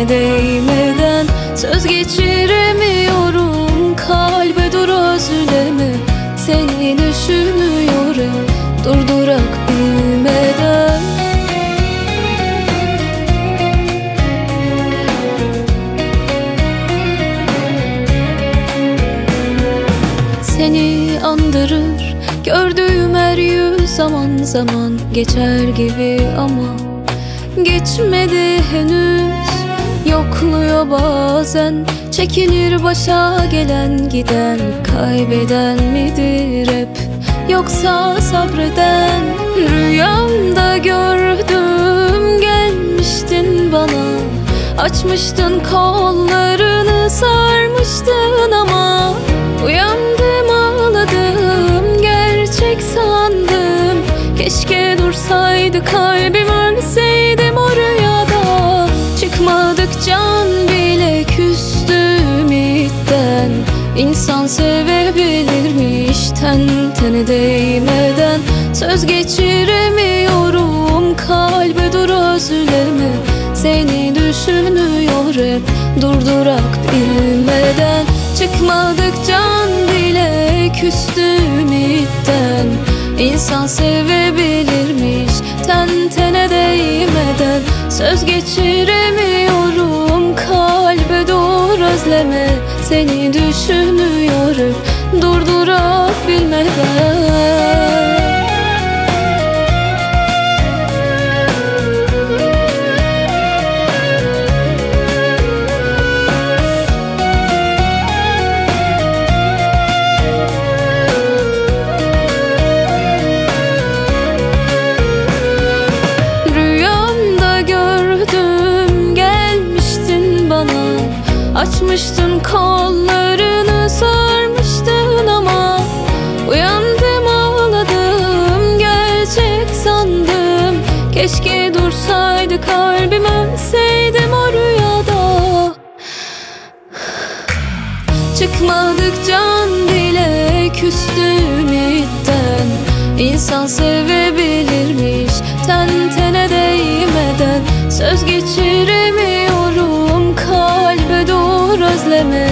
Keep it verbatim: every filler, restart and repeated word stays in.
tene değmeden söz geçiremiyorum. Kalbe dur özleme, seni düşünüyorum durdurak bilmeden. Seni andırır gördüğüm her yüz, zaman zaman geçer gibi ama geçmedi henüz. Yokluyor bazen, çekilir başa gelen giden. Kaybeden midir hep, yoksa sabreden? Rüyamda gördüm, gelmiştin bana, açmıştın kollarını, sarmıştın ama uyandım ağladım, gerçek sandım. Keşke dursaydı kalbim, ölseydim o rüyada. Çıkmadık can bile küstü ümitten. İnsan sevebilirmiş ten tene değmeden. Söz geçiremiyorum, kalbe dur özleme, seni düşünüyor hep durdurak bilmeden. Çıkmadık can bile küstü ümitten. İnsan sevebilirmiş ten tene değmeden. Söz geçiremiyorum, kalbe dur özleme, seni düşünüyor hep durdurak bilmeden. Açmıştın kollarını, sarmıştın ama uyandım ağladım, gerçek sandım. Keşke dursaydı kalbim, ölseydim o rüyada. Çıkmadık can bile küstü ümitten. İnsan sevebilirmiş ten tene değmeden. Söz geçiremiyorum, kalbe dur özleme,